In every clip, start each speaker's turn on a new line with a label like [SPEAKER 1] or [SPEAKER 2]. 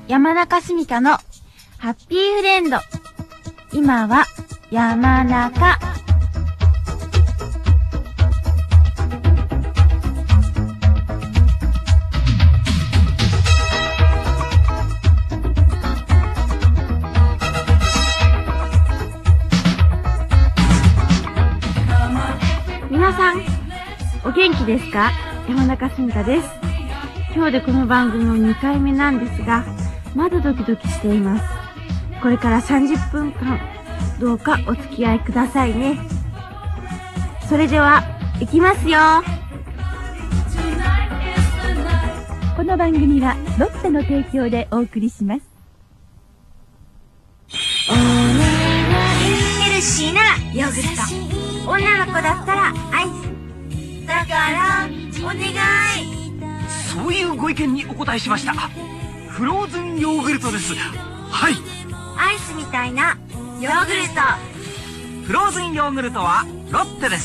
[SPEAKER 1] 山中すみかのハッピーフレンド。今は山中。皆さん、お元気ですか？山中すみかです。今日でこの番組の2回目なんですが、まだドキドキしています。これから30分間、どうかお付き合いくださいね。それでは、いきますよ。
[SPEAKER 2] この番組はロッテの提供でお送りします。
[SPEAKER 1] ヘルシーなヨーグルト。女の子だったらアイス。だから、お願い。
[SPEAKER 3] そういうご意見にお答えしました。フローズンヨーグルトです。はい。
[SPEAKER 1] アイスみたいなヨーグルト。
[SPEAKER 3] フローズンヨーグルトはロッテです。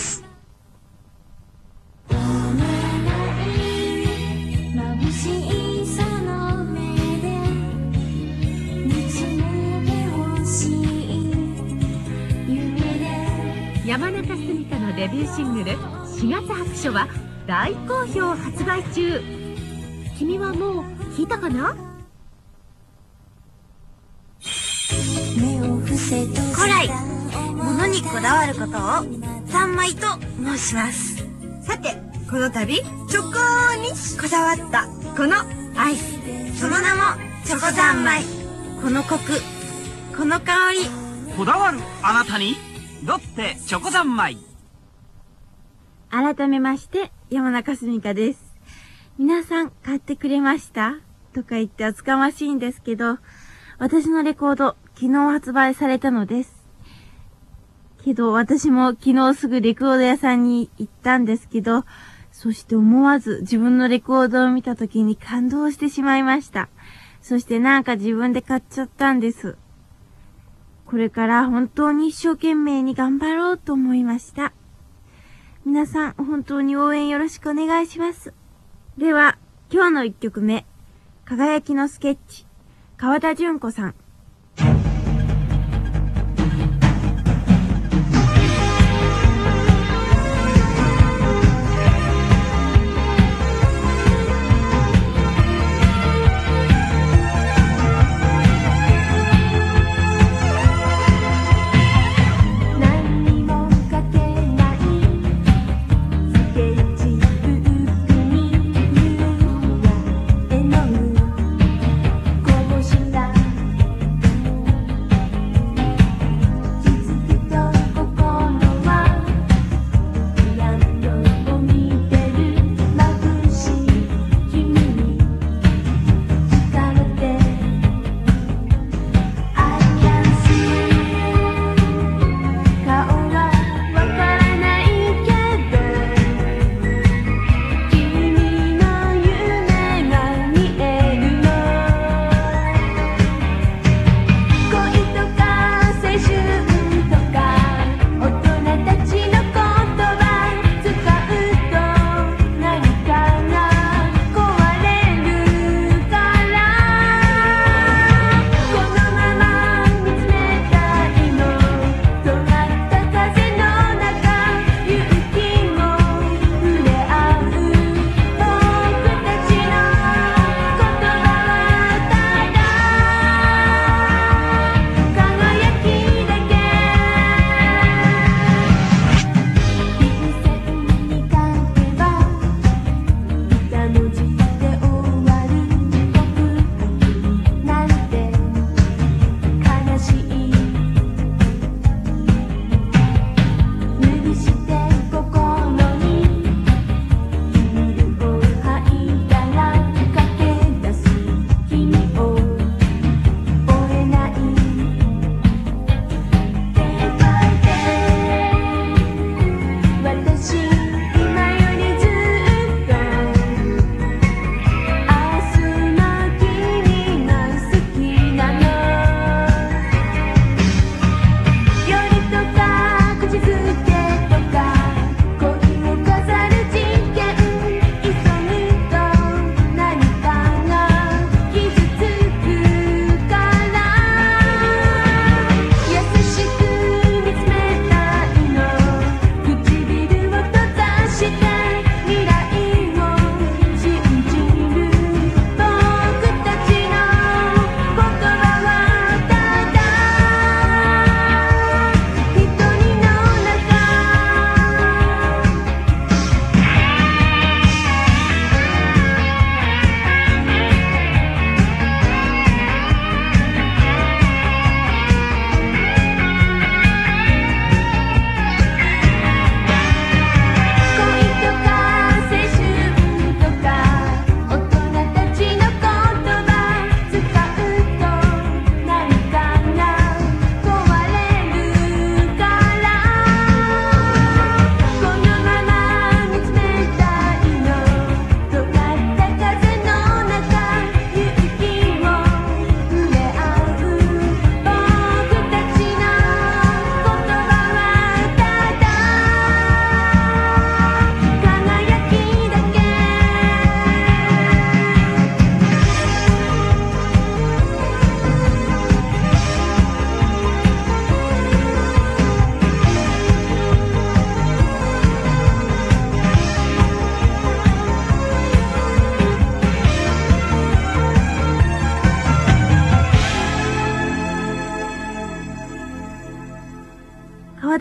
[SPEAKER 2] 山中すみかのデビューシングル「4月白書」は大好評発売中。君はもう聞いたかな？
[SPEAKER 1] 古来、物にこだわることを三昧と申します。さて、この度、チョコにこだわったこのアイス。その名もチョコ三昧。このコク、この香り。
[SPEAKER 3] こだわるあなたにロッテチョコ三昧。
[SPEAKER 1] 改めまして、山中すみかです。皆さん買ってくれましたとか言って厚かましいんですけど、私のレコード、昨日発売されたのです。けど私も昨日すぐレコード屋さんに行ったんですけど、そして思わず自分のレコードを見た時に感動してしまいました。そしてなんか自分で買っちゃったんです。これから本当に一生懸命に頑張ろうと思いました。皆さん本当に応援よろしくお願いします。では、今日の1曲目、輝きのスケッチ、川田純子さん。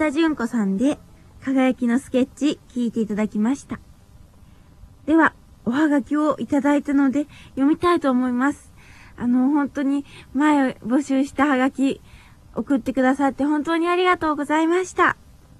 [SPEAKER 1] 田純子さんで、輝きのスケッチ聞いていただきました。では、おはがきをいただいたので読みたいと思います。本当に前募集したはがき送ってくださって本当にありがとうございました。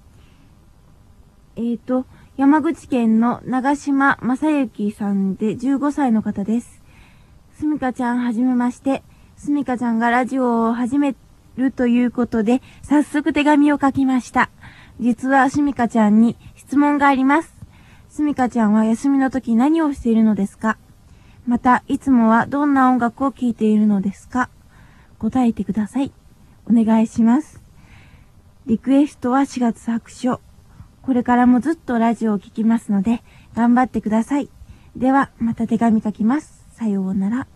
[SPEAKER 1] 山口県の長島正幸さんで15歳の方です。すみかちゃんはじめまして。すみかちゃんがラジオを始めるということで、早速手紙を書きました。実はすみかちゃんに質問があります。すみかちゃんは休みの時何をしているのですか？また、いつもはどんな音楽を聴いているのですか？答えてください。お願いします。リクエストは4月白書。これからもずっとラジオを聴きますので、頑張ってください。では、また手紙書きます。さようなら。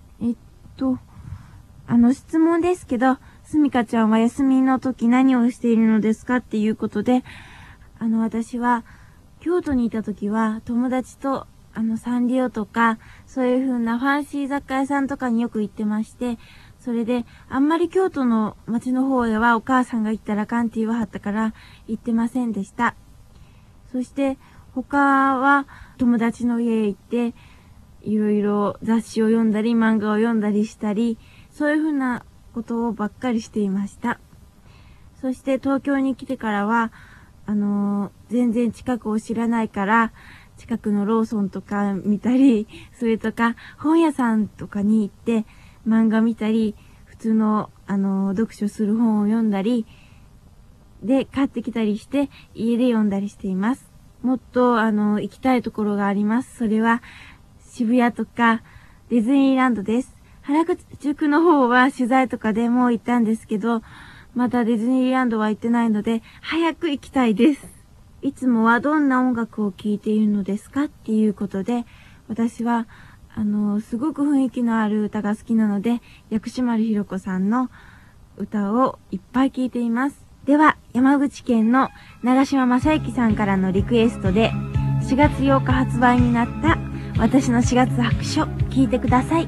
[SPEAKER 1] 質問ですけど、すみかちゃんは休みの時何をしているのですかっていうことで、私は、京都にいた時は、友達と、サンリオとか、そういう風なファンシー雑貨屋さんとかによく行ってまして、それで、あんまり京都の街の方へはお母さんが行ったらあかんって言わはったから行ってませんでした。そして、他は友達の家へ行って、いろいろ雑誌を読んだり漫画を読んだりしたり、そういうふうなことをばっかりしていました。そして東京に来てからは、全然近くを知らないから、近くのローソンとか見たり、それとか本屋さんとかに行って漫画見たり、普通の読書する本を読んだり、で買ってきたりして家で読んだりしています。もっと行きたいところがあります。それは渋谷とかディズニーランドです。原宿の方は取材とかでもう行ったんですけど、まだディズニーランドは行ってないので早く行きたいです。いつもはどんな音楽を聴いているのですかっていうことで、私はすごく雰囲気のある歌が好きなので、薬師丸ひろ子さんの歌をいっぱい聴いています。では、山口県の長島正幸さんからのリクエストで、4月8日発売になった私の4月白書、聴いてください。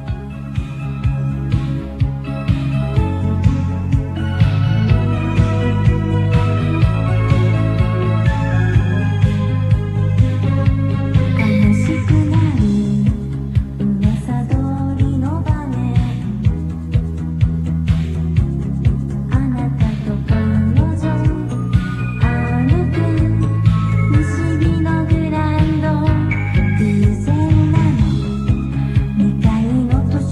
[SPEAKER 4] 偶然なの2階の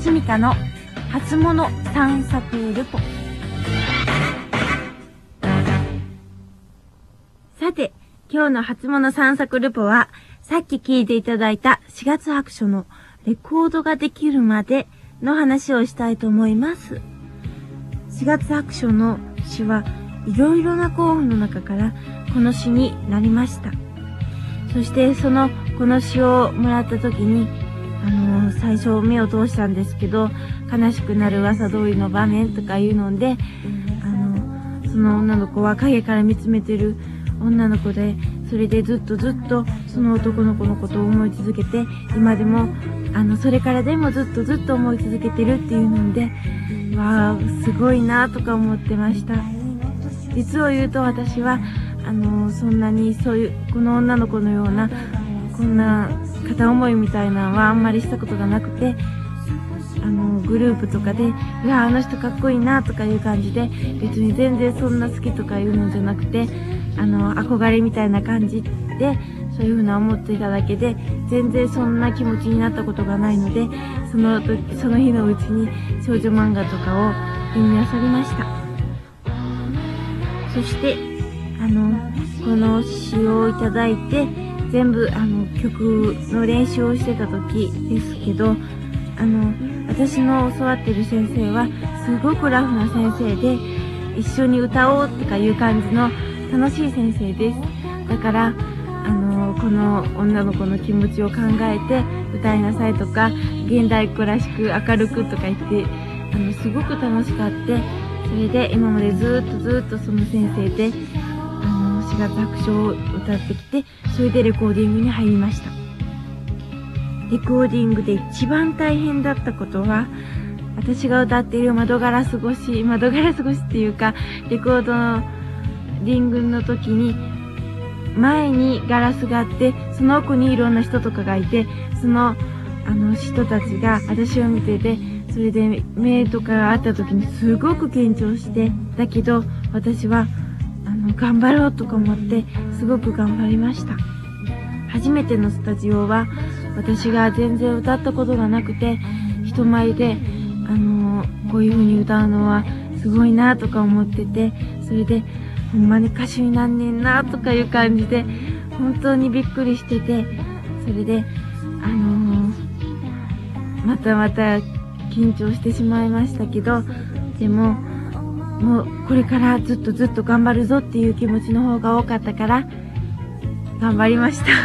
[SPEAKER 1] すみかの初物散策ルポ。さて、今日の初物散策ルポは、さっき聞いていただいた4月白書のレコードができるまでの話をしたいと思います。4月白書の詩はいろいろな候補の中からこの詩になりました。そしてこの詩をもらった時に、最初目を通したんですけど、悲しくなる噂通りの場面とかいうので、その女の子は影から見つめてる女の子で、それでずっとその男の子のことを思い続けて、今でもそれからでもずっと思い続けてるっていうので、わあすごいなとか思ってました。実を言うと私はそんなにそういうこの女の子のようなこんな片思いみたいなのはあんまりしたことがなくて、グループとかでいやあの人かっこいいなとかいう感じで、別に全然そんな好きとかいうのじゃなくて、憧れみたいな感じでそういう風な思っていただけで、全然そんな気持ちになったことがないので、その日のうちに少女漫画とかを読み漁りました。そしてこの詩をいただいて全部曲の練習をしてた時ですけど、私の教わってる先生はすごくラフな先生で、一緒に歌おうとかいう感じの楽しい先生です。だからこの女の子の気持ちを考えて歌いなさいとか、現代っ子らしく明るくとか言ってすごく楽しかって、それで今までずっとその先生で4月白書を歌ってきて、それでレコーディングに入りました。レコーディングで一番大変だったことは、私が歌っている窓ガラス越しっていうか、レコードのリングの時に前にガラスがあって、その奥にいろんな人とかがいて、その人たちが私を見てて、それで目とかがあった時にすごく緊張して、だけど私は頑張ろうとか思ってすごく頑張りました。初めてのスタジオは私が全然歌ったことがなくて、人前でこういう風に歌うのはすごいなとか思ってて、それでほんまに歌手になんねんなとかいう感じで本当にびっくりしてて、それでまた緊張してしまいましたけど、でももうこれからずっと頑張るぞっていう気持ちの方が多かったから頑張りました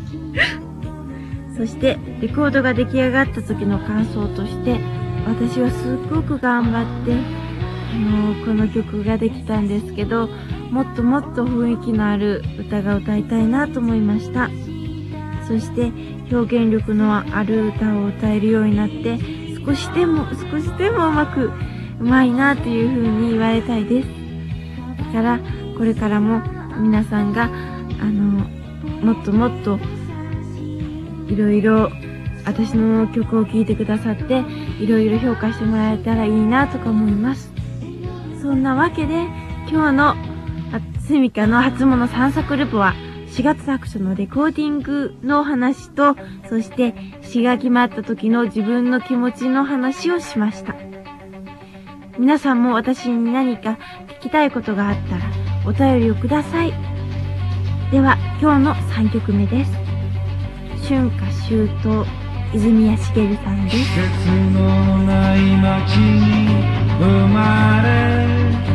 [SPEAKER 1] そしてレコードが出来上がった時の感想として、私はすっごく頑張ってこの曲ができたんですけど、もっと雰囲気のある歌が歌いたいなと思いました。そして表現力のある歌を歌えるようになって、少しでもうまいなっていう風に言われたいです。だからこれからも皆さんがもっといろいろ私の曲を聴いてくださって、いろいろ評価してもらえたらいいなとか思います。そんなわけで今日のすみかの初物散策ルポは4月白書のレコーディングの話と、そして詩が決まった時の自分の気持ちの話をしました。皆さんも私に何か聞きたいことがあったらお便りをください。では今日の3曲目です。春夏秋冬、泉谷しげるさんです。
[SPEAKER 4] 季節のない街に生まれ、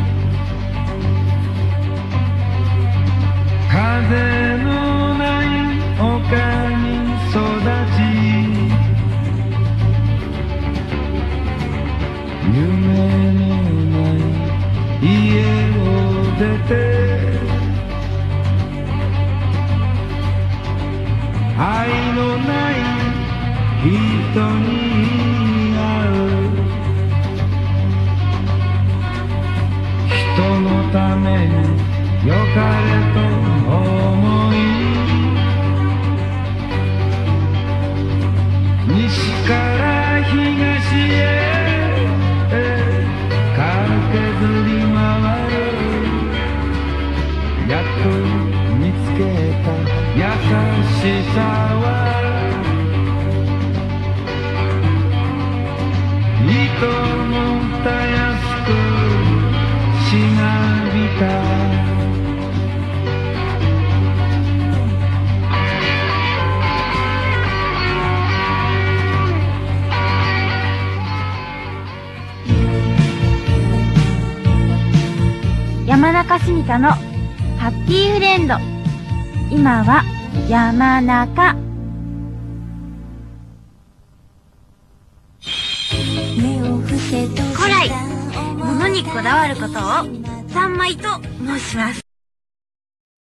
[SPEAKER 4] 風のない丘に育ち、夢のない家を出て、愛のない人に会う、人のために良かれと思い、西から東へ駆けずり回る、やっと見つけた優しさは
[SPEAKER 1] すみかのハッピーフレンド。今は山中。古来、物にこだわることを三昧と申します。